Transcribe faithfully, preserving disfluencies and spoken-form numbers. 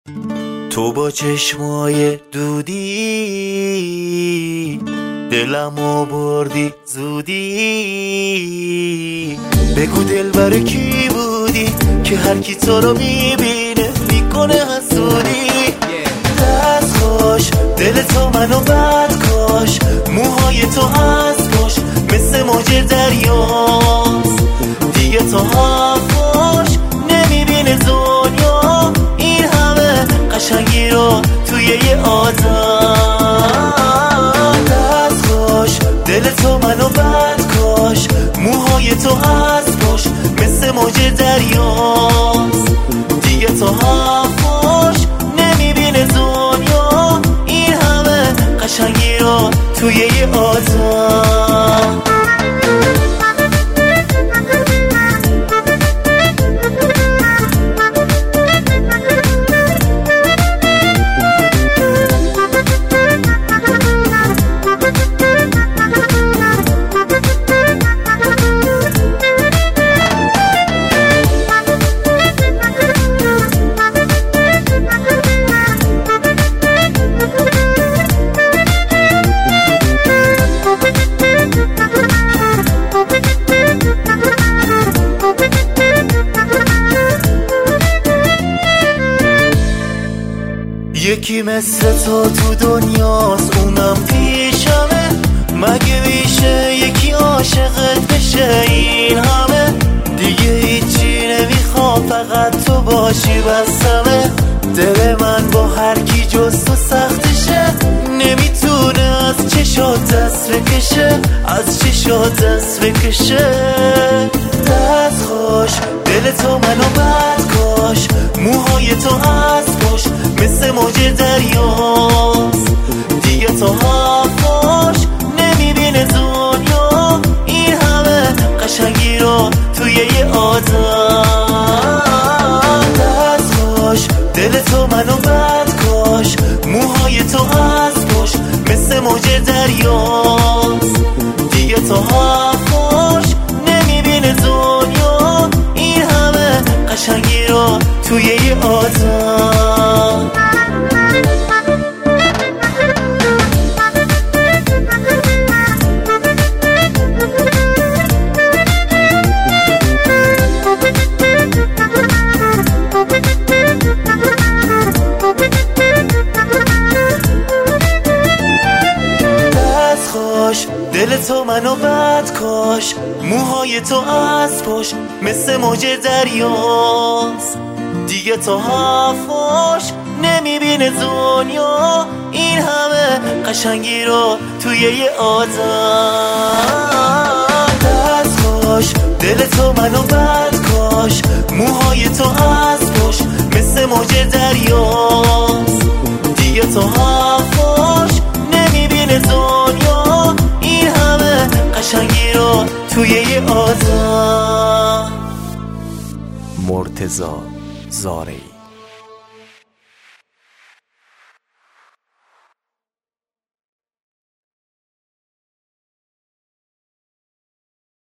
تو با چشمای دودی دلمو بردی زودی. بگو دلبر کی بودی که هر کی تو رو میبینه میکنه حسودی. دست خوش دل تو منو بد کاش، موهای تو از کاش مثل موج دریاست. دیگه تو حرفاش نمیبینه دنیا این همه قشنگی رو توی یه آدم. دست خوش دل تو منو بد کاش، موهای تو از کاش مثل موج دریاست. دیگه تو حرفاش نمیبینه دنیا این همه قشنگی رو توی یه آدم. یکی مثل تو تو دنیاست اونم پیشمه، مگه میشه یکی عاشقت بشه این همه؟ دیگه هیچی نمیخوام فقط تو باشی بسمه. دل من با هر کی جز تو سختشه، نمیتونه از چشات دست بکشه، از چشات دست بکشه. دست خوش دل تو منو بد کاش، موهای تو از کاش مثل موج دریاست. دیگه تو حرفاش نمیبینه دنیا این همه قشنگی رو توی یه آدم. دست خوش دل تو منو بد کاش، موهای تو از کاش مثل موج دریاست. دیگه تو حرفاش نمیبینه دنیا این همه قشنگی رو توی یه آدم. دل تو منو بد کاش، موهای تو از پاش مثل موج دریاست. دیگه تو حرفاش نمیبینه دنیا این همه قشنگی رو توی یه آدم. دست خوش دل تو منو بد کاش، موهای تو از پاش مثل موج دریاست. دیگه تو حرفاش نمیبینه دنیا این همه قشنگی رو توی یه آدم. مرتضی زارعی.